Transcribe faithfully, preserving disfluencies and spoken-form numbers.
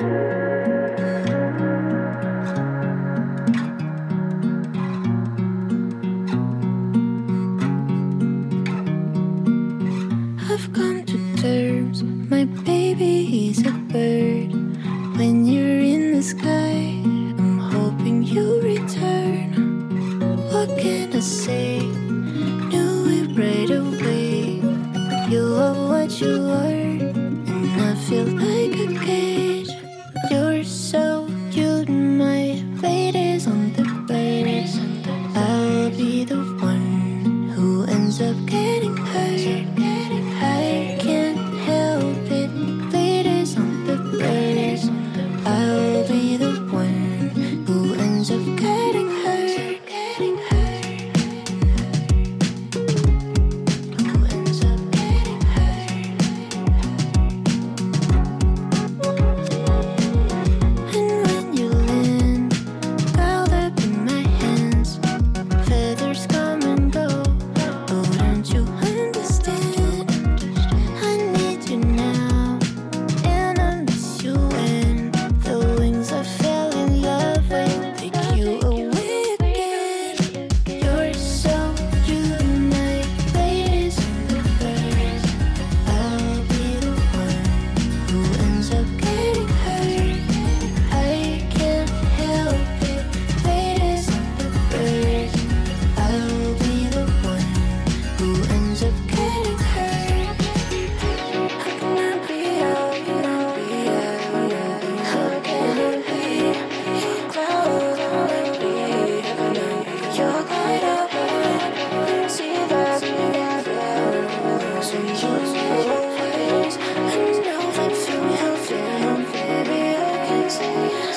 I've come to terms, my baby is a bird. When you're in the sky, I'm hoping you return. What can I say? Knew it right away. You are what you are, and I feel like a cage. You're so cute, my fate is on the birds. I'll be the one who ends up getting hurt. I can't help it, fate is on the birds. I'll be the one who ends up getting hurt. Getting hurt. Who ends up getting hurt. And when you land, curled up in my hands, feathers come and go. Oh, don't you understand? I need you now, and I miss you when the wings I fell in love with take you away again. You're so cute, my fate is on the birds. I'll be the one who ends up getting hurt. I can't help it, fate is on the birds. I'll be the one who ends up getting hurt. How can I be out? Can I be out? How can I be your cloud? How can I be heaven? You're quite up, but see that you're down. So you always, I know that you have down, baby. I can say.